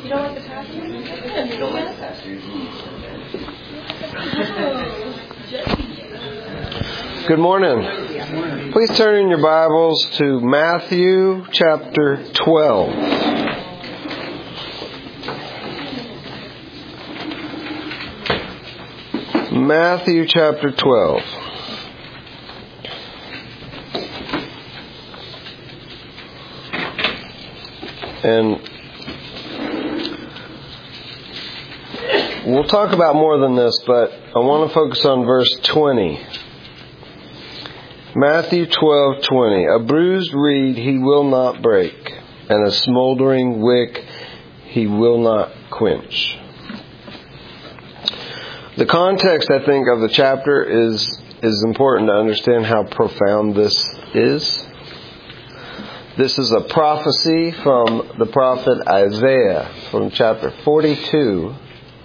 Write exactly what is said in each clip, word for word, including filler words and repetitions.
You don't like the pastor? You don't like the pastor. Good morning. Please turn in your Bibles to Matthew chapter twelve. Matthew chapter twelve. And we'll talk about more than this, but I want to focus on verse twenty. Matthew twelve twenty. A bruised reed he will not break, and a smoldering wick he will not quench. The context, I think, of the chapter is is important to understand how profound this is. This is a prophecy from the prophet Isaiah from chapter forty-two.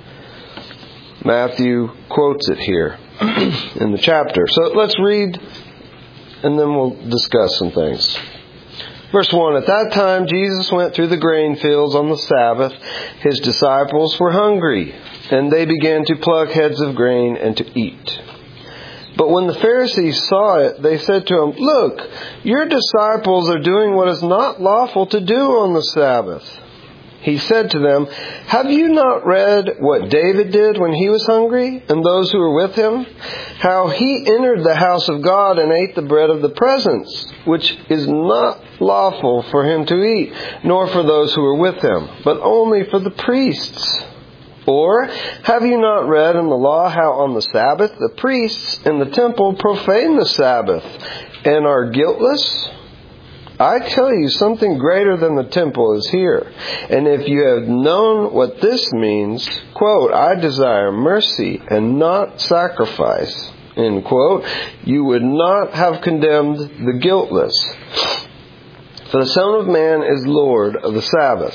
Matthew quotes it here in the chapter. So let's read and then we'll discuss some things. Verse one, at that time Jesus went through the grain fields on the Sabbath. His disciples were hungry, and they began to pluck heads of grain and to eat. But when the Pharisees saw it, they said to him, look, your disciples are doing what is not lawful to do on the Sabbath. He said to them, have you not read what David did when he was hungry, and those who were with him? How he entered the house of God and ate the bread of the presence, which is not lawful for him to eat, nor for those who were with him, but only for the priests. Or, have you not read in the law how on the Sabbath the priests in the temple profane the Sabbath and are guiltless? I tell you, something greater than the temple is here. And if you had known what this means, quote, I desire mercy and not sacrifice, end quote, you would not have condemned the guiltless. For the Son of Man is Lord of the Sabbath.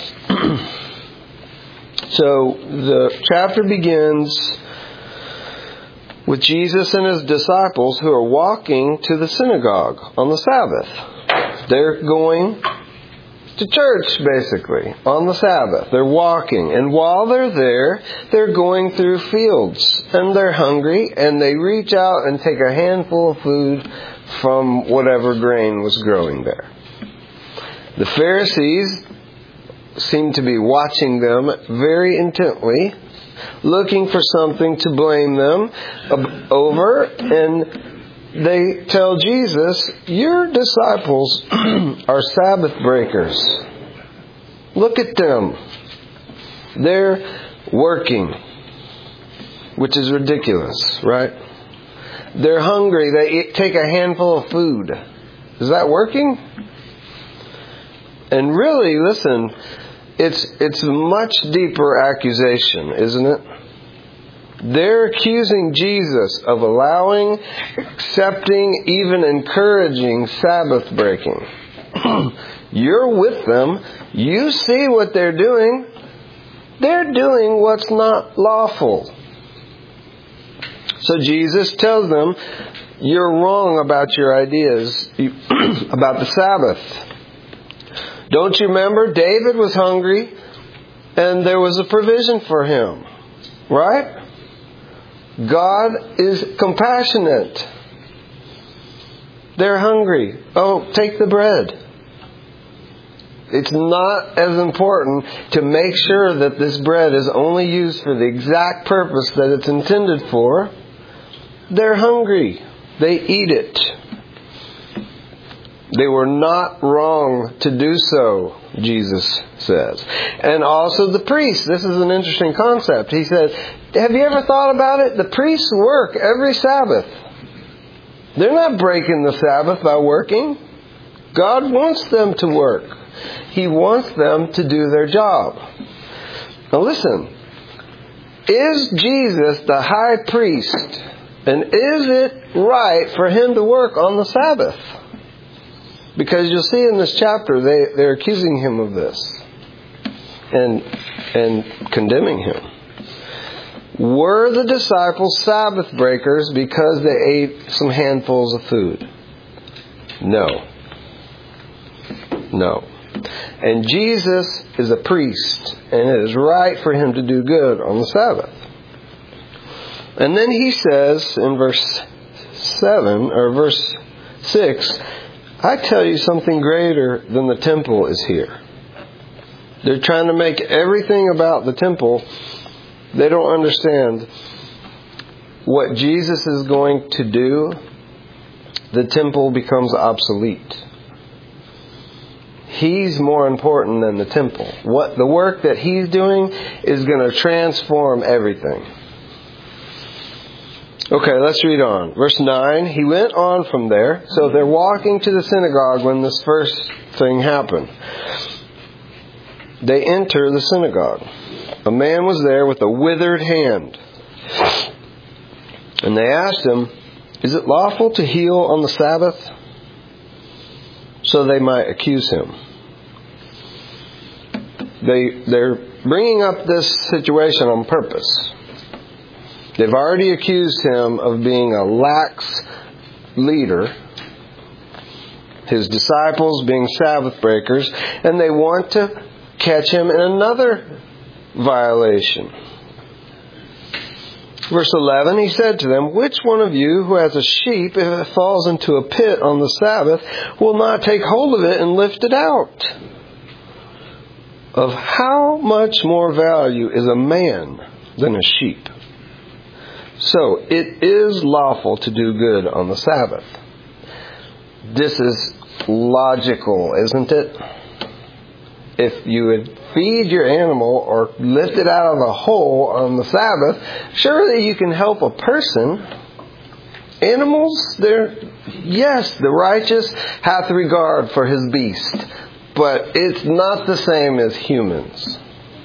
So the chapter begins with Jesus and his disciples who are walking to the synagogue on the Sabbath. They're going to church, basically, on the Sabbath. They're walking. And while they're there, they're going through fields. And they're hungry, and they reach out and take a handful of food from whatever grain was growing there. The Pharisees seem to be watching them very intently, looking for something to blame them over, and they tell Jesus, your disciples are Sabbath breakers. Look at them. They're working, which is ridiculous, right? They're hungry. They eat, take a handful of food. Is that working? And really, listen, it's it's a much deeper accusation, isn't it? They're accusing Jesus of allowing, accepting, even encouraging Sabbath breaking. You're with them. You see what they're doing. They're doing what's not lawful. So Jesus tells them, you're wrong about your ideas about the Sabbath. Don't you remember? David was hungry and there was a provision for him. Right? God is compassionate. They're hungry. Oh, take the bread. It's not as important to make sure that this bread is only used for the exact purpose that it's intended for. They're hungry. They eat it. They were not wrong to do so, Jesus says. And also the priests. This is an interesting concept. He said, have you ever thought about it? The priests work every Sabbath. They're not breaking the Sabbath by working. God wants them to work. He wants them to do their job. Now listen. Is Jesus the high priest? And is it right for him to work on the Sabbath? Because you'll see in this chapter, they, they're accusing him of this and and condemning him. Were the disciples Sabbath breakers because they ate some handfuls of food? No. No. And Jesus is a priest, and it is right for him to do good on the Sabbath. And then he says in verse seven, or verse six, I tell you something greater than the temple is here. They're trying to make everything about the temple. They don't understand what Jesus is going to do. The temple becomes obsolete. He's more important than the temple. What the work that he's doing is going to transform everything. Okay, let's read on. Verse nine, he went on from there. So they're walking to the synagogue when this first thing happened. They enter the synagogue. A man was there with a withered hand. And they asked him, is it lawful to heal on the Sabbath? So they might accuse him. They, they're bringing up this situation on purpose. They've already accused him of being a lax leader, his disciples being Sabbath breakers, and they want to catch him in another violation. Verse eleven, he said to them, which one of you who has a sheep, if it falls into a pit on the Sabbath, will not take hold of it and lift it out? Of how much more value is a man than a sheep? So, it is lawful to do good on the Sabbath. This is logical, isn't it? If you would feed your animal or lift it out of a hole on the Sabbath, surely you can help a person. Animals, they're, yes, the righteous hath regard for his beast, but it's not the same as humans.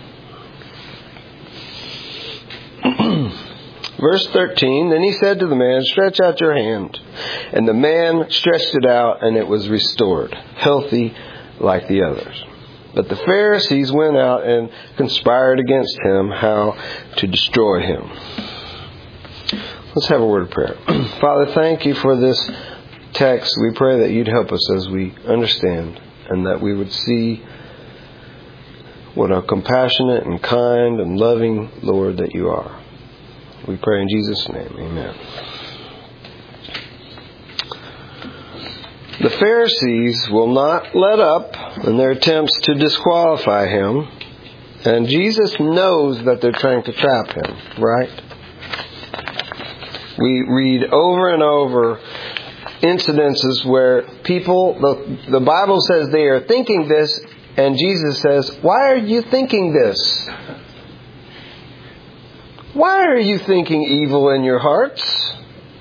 Verse thirteen, then he said to the man, stretch out your hand. And the man stretched it out, and it was restored, healthy like the others. But the Pharisees went out and conspired against him how to destroy him. Let's have a word of prayer. Father, thank you for this text. We pray that you'd help us as we understand, and that we would see what a compassionate and kind and loving Lord that you are. We pray in Jesus' name. Amen. The Pharisees will not let up in their attempts to disqualify him. And Jesus knows that they're trying to trap him, right? We read over and over incidences where people, the, the Bible says they are thinking this, and Jesus says, why are you thinking this? Why are you thinking evil in your hearts?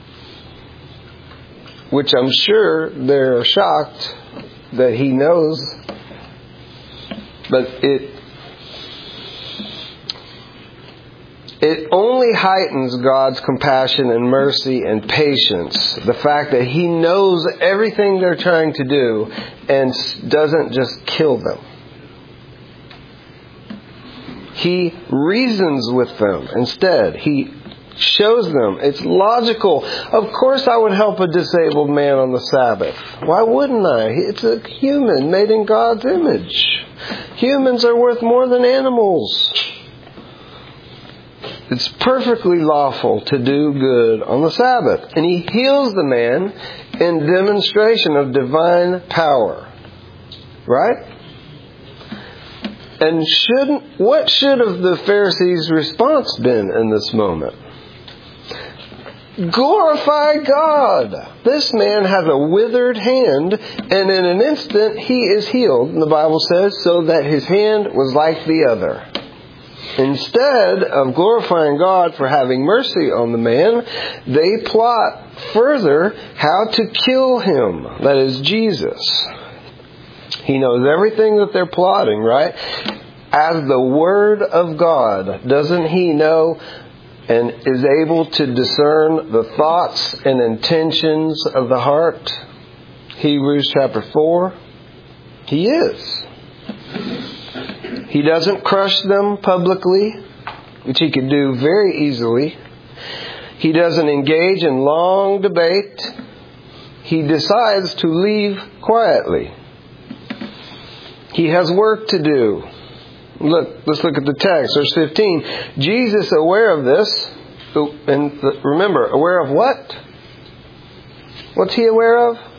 Which I'm sure they're shocked that he knows. But it it only heightens God's compassion and mercy and patience. The fact that he knows everything they're trying to do and doesn't just kill them. He reasons with them instead. He shows them it's logical. Of course I would help a disabled man on the Sabbath. Why wouldn't I? It's a human made in God's image. Humans are worth more than animals. It's perfectly lawful to do good on the Sabbath. And he heals the man in demonstration of divine power. Right? And shouldn't what should have the Pharisees' response been in this moment? Glorify God. This man has a withered hand, and in an instant he is healed, the Bible says, so that his hand was like the other. Instead of glorifying God for having mercy on the man, they plot further how to kill him. That is Jesus. He knows everything that they're plotting, right? As the Word of God, doesn't he know and is able to discern the thoughts and intentions of the heart? Hebrews chapter four. He is. He doesn't crush them publicly, which he could do very easily. He doesn't engage in long debate. He decides to leave quietly. He has work to do. Look, let's look at the text, verse fifteen. Jesus, aware of this, and remember, aware of what? What's he aware of?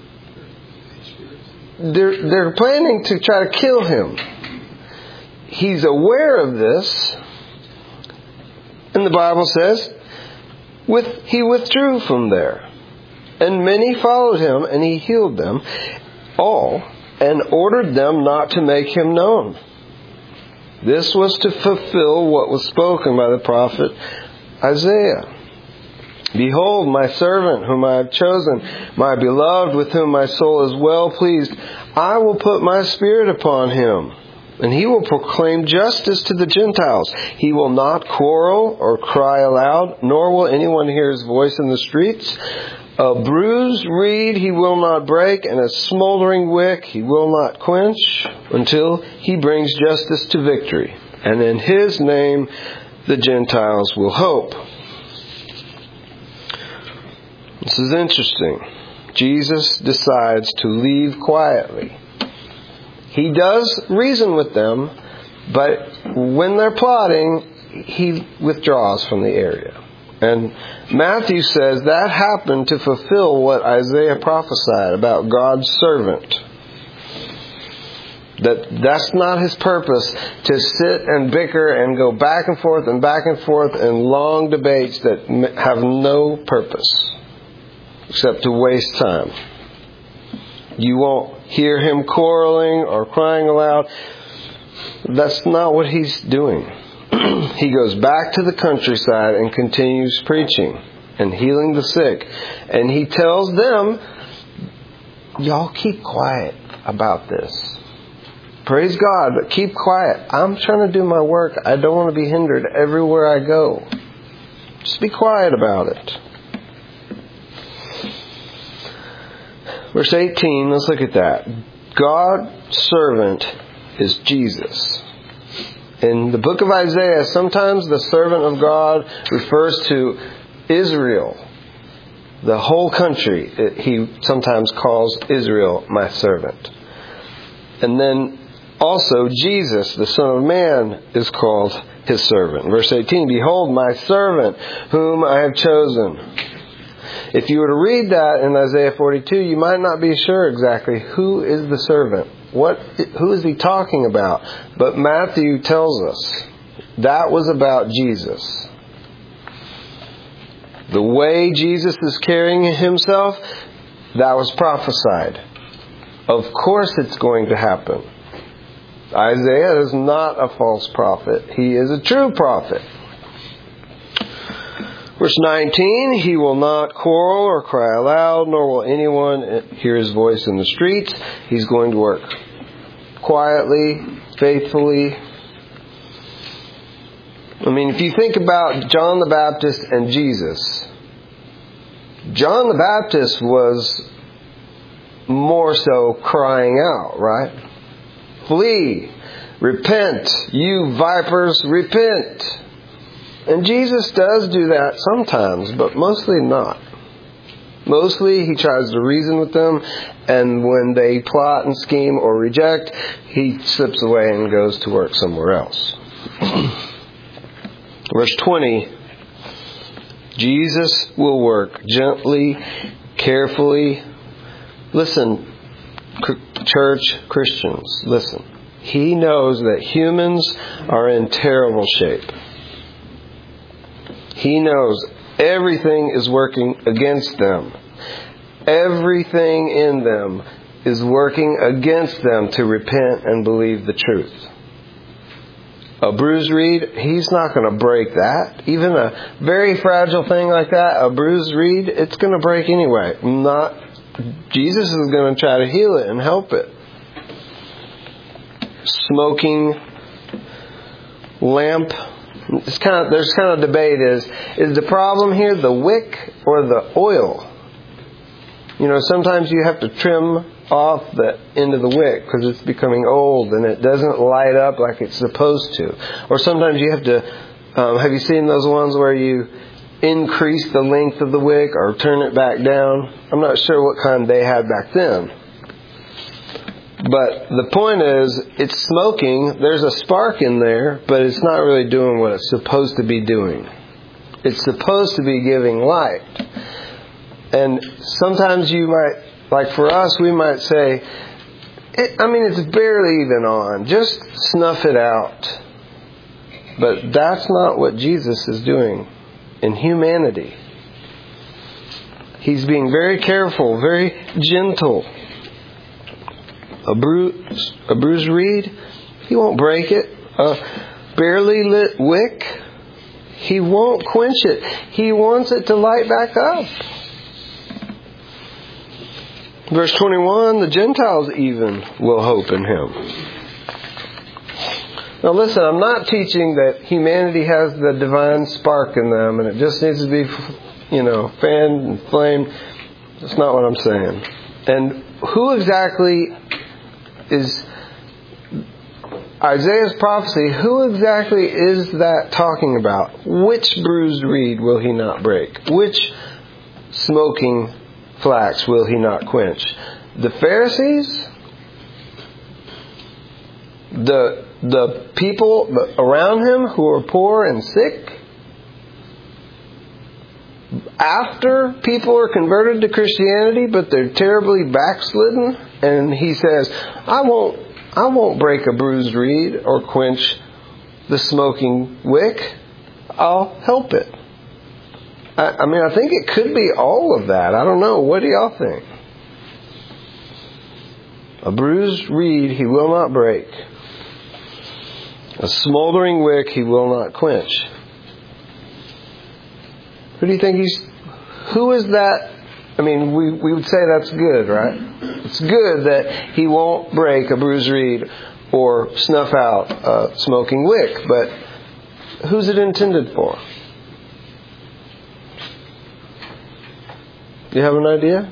They're, they're planning to try to kill him. He's aware of this. And the Bible says, with, he withdrew from there. And many followed him, and he healed them all, and ordered them not to make him known. This was to fulfill what was spoken by the prophet Isaiah. Behold, my servant whom I have chosen, my beloved with whom my soul is well pleased. I will put my spirit upon him, and he will proclaim justice to the Gentiles. He will not quarrel or cry aloud, nor will anyone hear his voice in the streets. A bruised reed he will not break, and a smoldering wick he will not quench, until he brings justice to victory. And in his name the Gentiles will hope. This is interesting. Jesus decides to leave quietly. He does reason with them, but when they're plotting, he withdraws from the area. And Matthew says that happened to fulfill what Isaiah prophesied about God's servant. That that's not his purpose, to sit and bicker and go back and forth and back and forth in long debates that have no purpose except to waste time. You won't hear him quarreling or crying aloud. That's not what he's doing. He goes back to the countryside and continues preaching and healing the sick. And he tells them, y'all keep quiet about this. Praise God, but keep quiet. I'm trying to do my work. I don't want to be hindered everywhere I go. Just be quiet about it. Verse eighteen, let's look at that. God's servant is Jesus. In the book of Isaiah, sometimes the servant of God refers to Israel, the whole country. He sometimes calls Israel my servant. And then also Jesus, the Son of Man, is called his servant. Verse eighteen, behold my servant whom I have chosen. If you were to read that in Isaiah forty-two, you might not be sure exactly who is the servant. What, who is he talking about? But Matthew tells us that was about Jesus. The way Jesus is carrying himself, that was prophesied. Of course it's going to happen. Isaiah is not a false prophet. He is a true prophet. Verse nineteen, he will not quarrel or cry aloud, nor will anyone hear his voice in the streets. He's going to work quietly, faithfully. I mean, if you think about John the Baptist and Jesus, John the Baptist was more so crying out, right? Flee, repent, you vipers, repent. And Jesus does do that sometimes, but mostly not. Mostly he tries to reason with them, and when they plot and scheme or reject, he slips away and goes to work somewhere else. Verse twenty, Jesus will work gently, carefully. Listen, church Christians, listen. He knows that humans are in terrible shape. He knows everything is working against them. Everything in them is working against them to repent and believe the truth. A bruised reed, he's not going to break that. Even a very fragile thing like that, a bruised reed, it's going to break anyway. Not, Jesus is going to try to heal it and help it. Smoking lamp. It's kind of, there's kind of debate is, is the problem here the wick or the oil? You know, sometimes you have to trim off the end of the wick because it's becoming old and it doesn't light up like it's supposed to. Or sometimes you have to, um, have you seen those ones where you increase the length of the wick or turn it back down? I'm not sure what kind they had back then. But the point is, it's smoking. There's a spark in there, but it's not really doing what it's supposed to be doing. It's supposed to be giving light. And sometimes you might, like for us, we might say, it, I mean, it's barely even on. Just snuff it out. But that's not what Jesus is doing in humanity. He's being very careful, very gentle. A bruised, a bruised reed, He won't break it. A barely lit wick, He won't quench it. He wants it to light back up. Verse twenty-one, the Gentiles even will hope in Him. Now listen, I'm not teaching that humanity has the divine spark in them and it just needs to be, you know, fanned and flamed. That's not what I'm saying. And who exactly is Isaiah's prophecy? Who exactly is that talking about? Which bruised reed will He not break? Which smoking flax will He not quench? The Pharisees? The the people around Him who are poor and sick? After people are converted to Christianity, but they're terribly backslidden, and He says, I won't I won't break a bruised reed or quench the smoking wick. I'll help it. I, I mean, I think it could be all of that. I don't know. What do y'all think? A bruised reed He will not break. A smoldering wick He will not quench. Who do you think He's... Who is that? I mean, we, we would say that's good, right? It's good that He won't break a bruised reed or snuff out a smoking wick. But who's it intended for? Do you have an idea?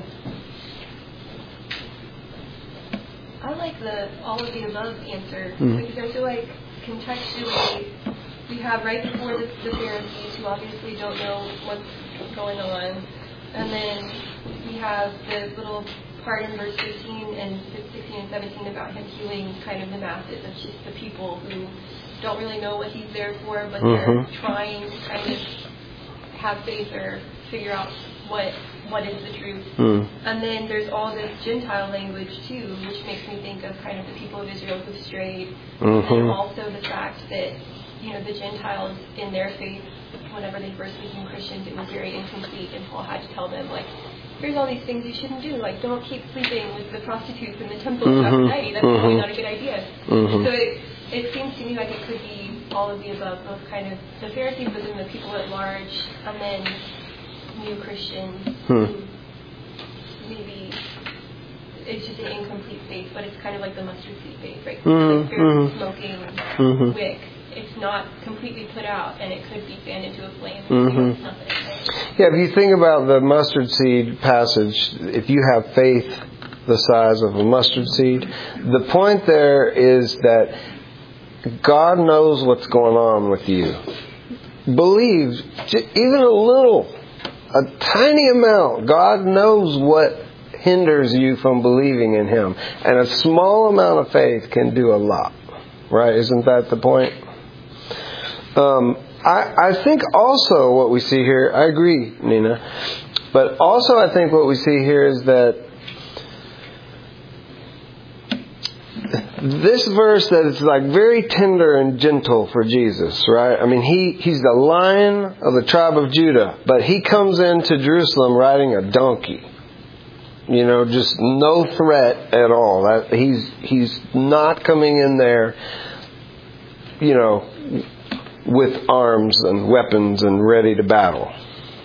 I like the all of the above answer. Mm-hmm. Because I feel like contextually, we have right before the, the Pharisees who obviously don't know what's going on. And then we have the little part in verse fifteen and sixteen and seventeen about Him healing kind of the masses of just the people who don't really know what He's there for, but Mm-hmm. they're trying to kind of have faith or figure out what what is the truth. Mm. And then there's all this Gentile language too, which makes me think of kind of the people of Israel who've strayed. Mm-hmm. And also the fact that, you know, the Gentiles in their faith, whenever they first became Christians, it was very incomplete, and Paul had to tell them, like, here's all these things you shouldn't do. Like, don't keep sleeping with the prostitutes in the temple Mm-hmm. of Aphrodite. That's Mm-hmm. probably not a good idea. Mm-hmm. So it, it seems to me like it could be all of the above, both kind of the Pharisees, but then the people at large, and then new Christians Hmm. who maybe it's just an incomplete faith, but it's kind of like the mustard seed faith, right? Mm-hmm. The spirit Mm-hmm. smoking Mm-hmm. wick. It's not completely put out, and it could be fanned into a flame. Mm-hmm. You know, it's nothing, right? Yeah, if you think about the mustard seed passage, if you have faith the size of a mustard seed, the point there is that God knows what's going on with you. Believe, even a little, a tiny amount. God knows what hinders you from believing in Him. And a small amount of faith can do a lot. Right? Isn't that the point? Um, I, I think also what we see here, I agree, Nina, but also I think what we see here is that this verse that is like very tender and gentle for Jesus, right? I mean, he, he's the Lion of the tribe of Judah, but He comes into Jerusalem riding a donkey. You know, just no threat at all. That he's he's not coming in there, you know, with arms and weapons and ready to battle.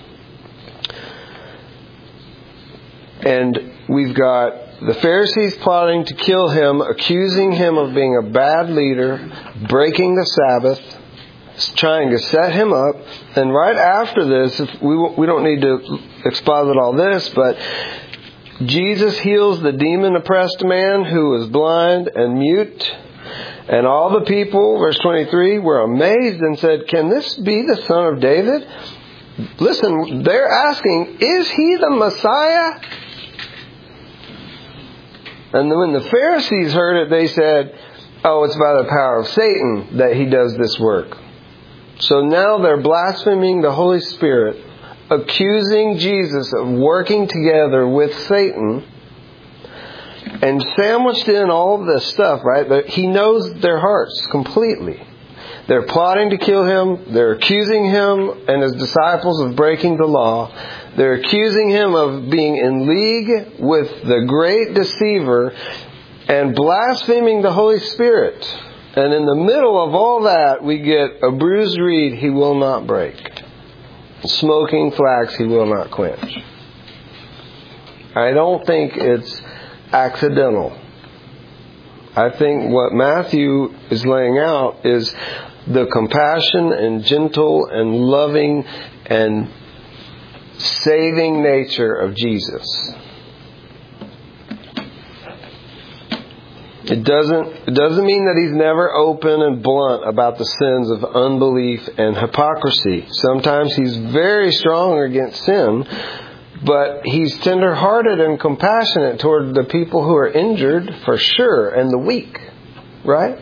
And we've got the Pharisees plotting to kill Him, accusing Him of being a bad leader, breaking the Sabbath, trying to set Him up. And right after this, if we we don't need to exposit all this, but Jesus heals the demon-oppressed man who was blind and mute. And all the people, verse twenty-three, were amazed and said, "Can this be the son of David?" Listen, they're asking, is He the Messiah? And when the Pharisees heard it, they said, oh, it's by the power of Satan that he does this work. So now they're blaspheming the Holy Spirit, accusing Jesus of working together with Satan. And sandwiched in all of this stuff, right? But he knows their hearts completely. They're plotting to kill him. They're accusing him and his disciples of breaking the law. They're accusing him of being in league with the great deceiver and blaspheming the Holy Spirit. And in the middle of all that, we get a bruised reed he will not break. Smoking flax he will not quench. I don't think it's accidental. I think what Matthew is laying out is the compassion and gentle and loving and saving nature of Jesus. It doesn't, it doesn't mean that he's never open and blunt about the sins of unbelief and hypocrisy. Sometimes he's very strong against sin, but he's tender-hearted and compassionate toward the people who are injured, for sure, and the weak. Right?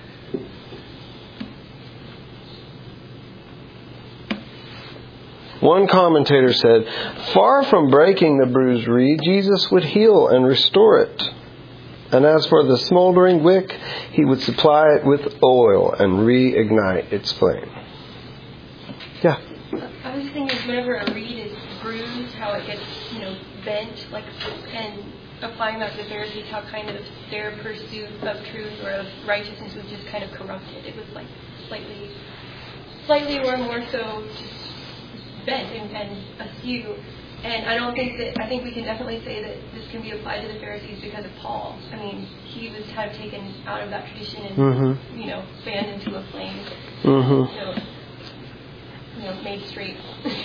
One commentator said, far from breaking the bruised reed, Jesus would heal and restore it. And as for the smoldering wick, he would supply it with oil and reignite its flame. Yeah? I was thinking whenever a reed is bruised, how it gets, you know, bent, like, and applying that to the Pharisees, how kind of their pursuit of truth or of righteousness was just kind of corrupted. It was like slightly, slightly or more so just bent and, and askew. And I don't think that, I think we can definitely say that this can be applied to the Pharisees because of Paul. I mean, he was kind of taken out of that tradition and, mm-hmm. you know, fanned into a flame. Mm-hmm. So, you know, made straight.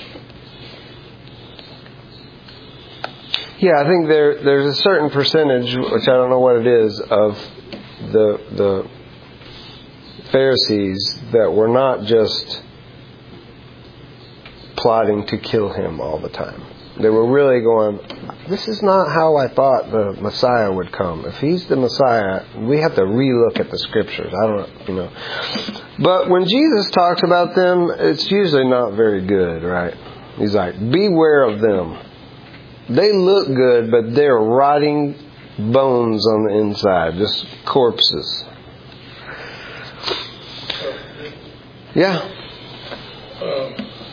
Yeah, I think there there's a certain percentage, which I don't know what it is, of the the Pharisees that were not just plotting to kill him all the time. They were really going, this is not how I thought the Messiah would come. If he's the Messiah, we have to relook at the scriptures. I don't, you know. But when Jesus talks about them, it's usually not very good, right? He's like, beware of them. They look good, but they're rotting bones on the inside, just corpses. Yeah. Um,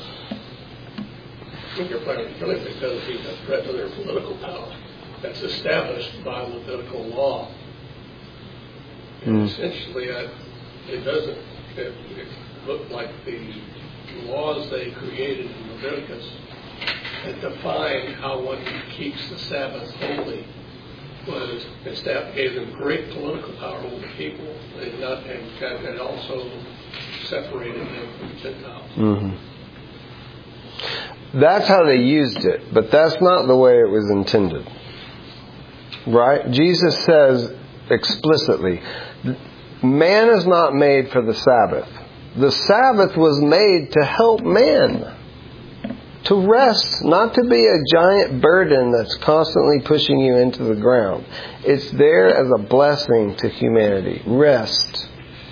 I think you're planning to kill him because he's a threat to their political power that's established by Levitical law. And mm. essentially, uh, it doesn't. It, it looked like the laws they created in Leviticus that define how one keeps the Sabbath holy was established, gave them great political power over the people, and not and, and also separated them from the Gentiles. Mm-hmm. That's how they used it, but that's not the way it was intended. Right? Jesus says explicitly, man is not made for the Sabbath. The Sabbath was made to help man. To rest, not to be a giant burden that's constantly pushing you into the ground. It's there as a blessing to humanity. Rest.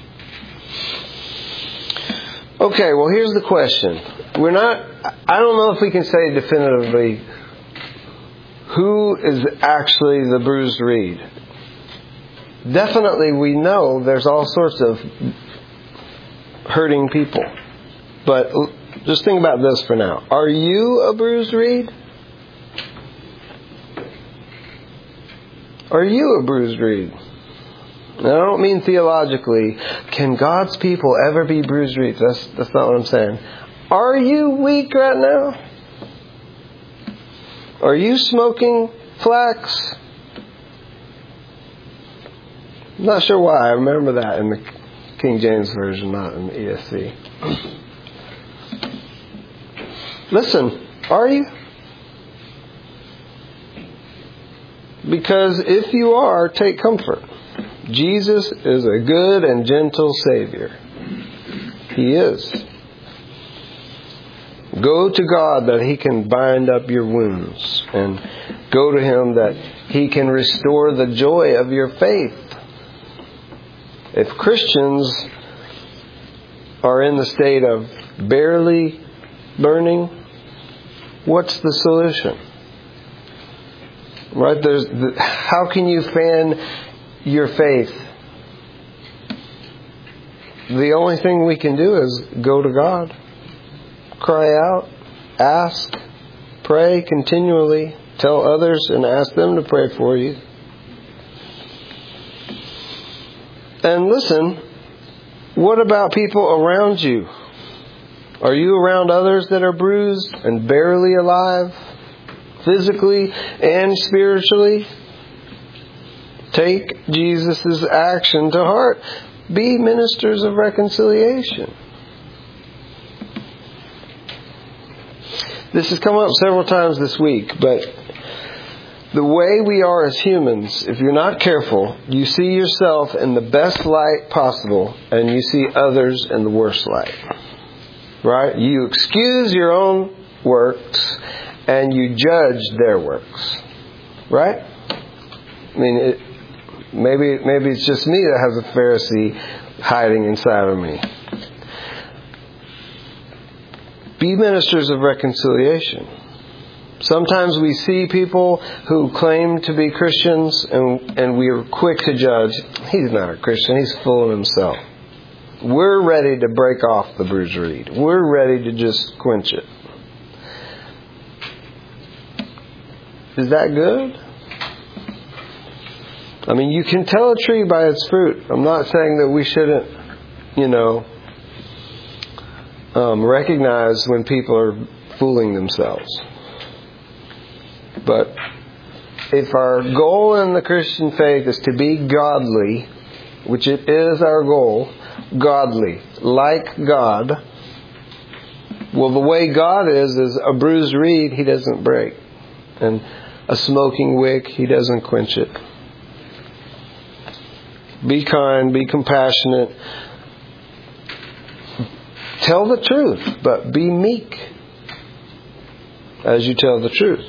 Okay, well here's the question. We're not, I don't know if we can say definitively who is actually the bruised reed. Definitely we know there's all sorts of hurting people. But just think about this for now. Are you a bruised reed? Are you a bruised reed? And I don't mean theologically. Can God's people ever be bruised reeds? That's, that's not what I'm saying. Are you weak right now? Are you smoking flax? I'm not sure why. I remember that in the King James Version, not in the E S V. Listen, are you? Because if you are, take comfort. Jesus is a good and gentle Savior. He is. Go to God that He can bind up your wounds. And go to Him that He can restore the joy of your faith. If Christians are in the state of barely burning, what's the solution? Right? There's the, how can you fan your faith? The only thing we can do is go to God. Cry out, ask, pray continually, tell others and ask them to pray for you. And listen, what about people around you? Are you around others that are bruised and barely alive, physically and spiritually? Take Jesus' action to heart. Be ministers of reconciliation. This has come up several times this week, but the way we are as humans, if you're not careful, you see yourself in the best light possible and you see others in the worst light. Right? You excuse your own works and you judge their works. Right? I mean, it, maybe maybe it's just me that has a Pharisee hiding inside of me. Be ministers of reconciliation. Sometimes we see people who claim to be Christians and, and we are quick to judge. He's not a Christian. He's full of himself. We're ready to break off the bruised reed. We're ready to just quench it. Is that good? I mean, you can tell a tree by its fruit. I'm not saying that we shouldn't, you know, um, recognize when people are fooling themselves. But if our goal in the Christian faith is to be godly, which it is our goal, godly, like God, well, the way God is, is a bruised reed, He doesn't break. And a smoking wick, He doesn't quench it. Be kind, be compassionate. Tell the truth, but be meek as you tell the truth.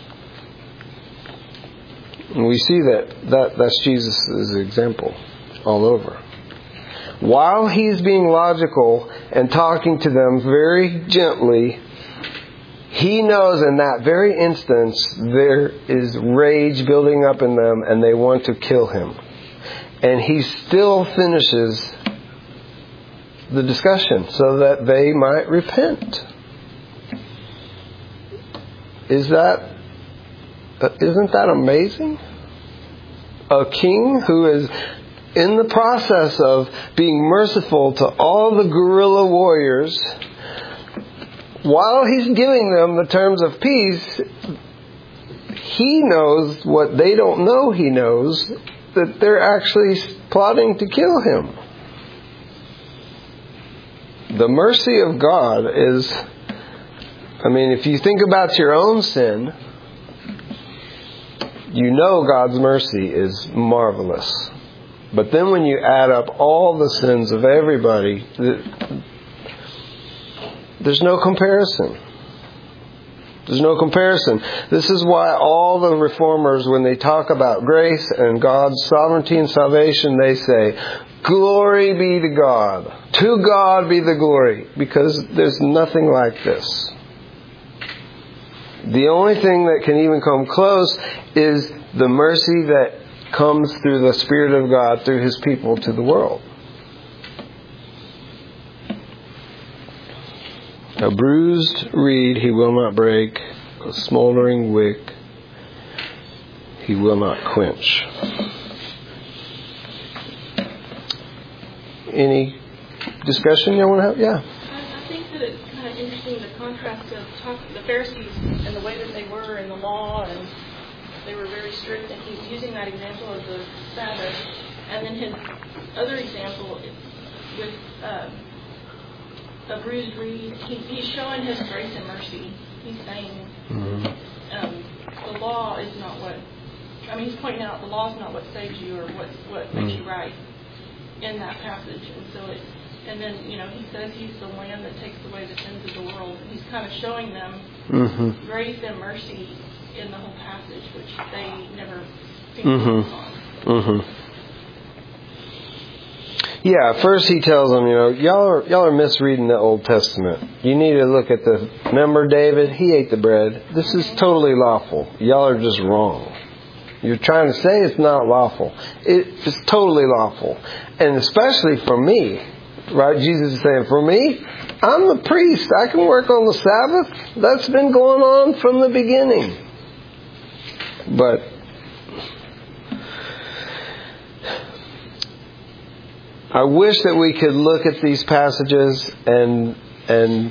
And we see that, that that's Jesus' example all over. While He's being logical and talking to them very gently, He knows in that very instance there is rage building up in them and they want to kill Him. And He still finishes the discussion so that they might repent. Is that, isn't that amazing? A king who is in the process of being merciful to all the guerrilla warriors, while He's giving them the terms of peace, He knows what they don't know He knows, that they're actually plotting to kill Him. The mercy of God is, I mean, if you think about your own sin, you know God's mercy is marvelous. But then when you add up all the sins of everybody, there's no comparison. There's no comparison. This is why all the reformers, when they talk about grace and God's sovereignty and salvation, they say, glory be to God. To God be the glory. Because there's nothing like this. The only thing that can even come close is the mercy that comes through the Spirit of God through His people to the world. A bruised reed He will not break, a smoldering wick He will not quench. Any discussion you want to have? Yeah. I, I think that it's kind of interesting the contrast of talk, the Pharisees and the way that they were in the law, and they were very strict, and He's using that example of the Sabbath. And then His other example with uh, a bruised reed, he, He's showing His grace and mercy. He's saying mm-hmm. um, the law is not what, I mean, He's pointing out the law is not what saves you or what, what mm-hmm. makes you right in that passage. And so it, And then, you know, he says he's the Lamb that takes away the sins of the world. He's kind of showing them Mm-hmm. grace and mercy in the whole passage, which they never think Mm-hmm. on. Mm-hmm. Yeah, first he tells them, you know, y'all are, y'all are misreading the Old Testament. You need to look at the, remember David? He ate the bread. This is totally lawful. Y'all are just wrong. You're trying to say it's not lawful. It, it's totally lawful. And especially for me, right? Jesus is saying, for me, I'm the priest. I can work on the Sabbath. That's been going on from the beginning. But I wish that we could look at these passages and and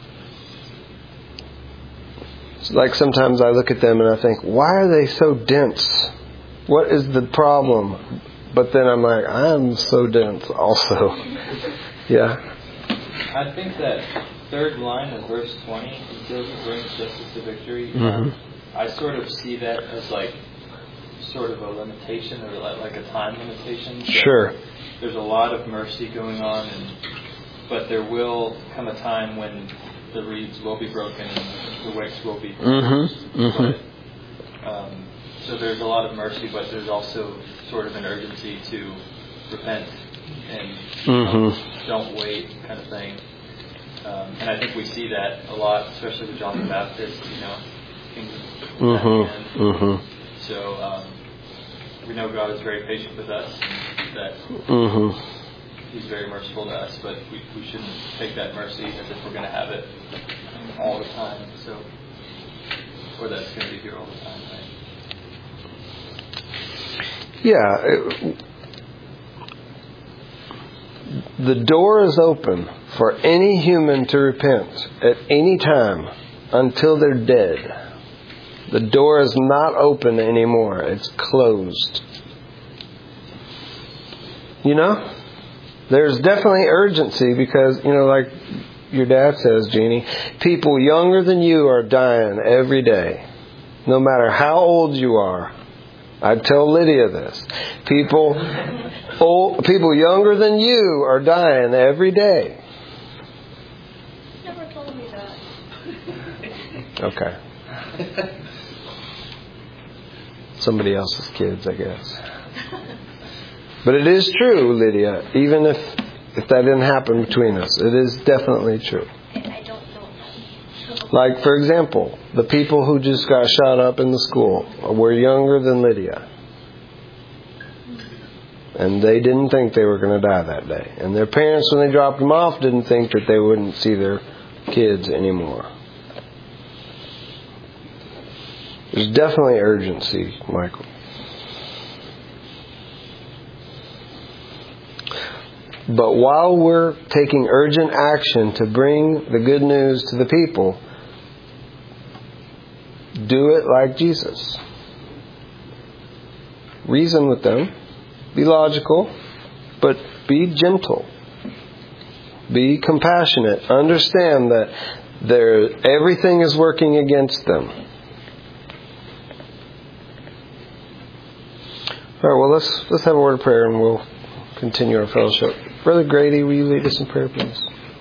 like sometimes I look at them and I think, why are they so dense? What is the problem? But then I'm like, I'm so dense also. Yeah. I think that third line of verse twenty, until he brings justice to victory, Mm-hmm. um, I sort of see that as like sort of a limitation or like, like a time limitation. So Sure. there's a lot of mercy going on, and but there will come a time when the reeds will be broken and the wicks will be broken. Mm-hmm. Mm-hmm. But, um, so there's a lot of mercy, but there's also sort of an urgency to repent and Mm-hmm. um, don't wait kind of thing. Um, and I think we see that a lot, especially with John the Baptist, you know. Kingdom Mm-hmm. Mm-hmm. So um, we know God is very patient with us, and that Mm-hmm. He's very merciful to us, but we, we shouldn't take that mercy as if we're going to have it all the time. So, or that's going to be here all the time, right? Yeah. It, the door is open for any human to repent at any time until they're dead. The door is not open anymore. It's closed. You know? There's definitely urgency because, you know, like your dad says, Jeannie, people younger than you are dying every day. No matter how old you are. I'd tell Lydia this. People old, people younger than you are dying every day. Never told me that. Okay. Somebody else's kids, I guess. But it is true, Lydia, even if if that didn't happen between us. It is definitely true. I don't know. Like, for example, the people who just got shot up in the school were younger than Lydia. And they didn't think they were going to die that day. And their parents, when they dropped them off, didn't think that they wouldn't see their kids anymore. There's definitely urgency, Michael. But while we're taking urgent action to bring the good news to the people, do it like Jesus. Reason with them. Be logical, but be gentle. Be compassionate. Understand that there everything is working against them. All right, well, let's let's have a word of prayer and we'll continue our fellowship. Brother Grady, will you lead us in prayer, please?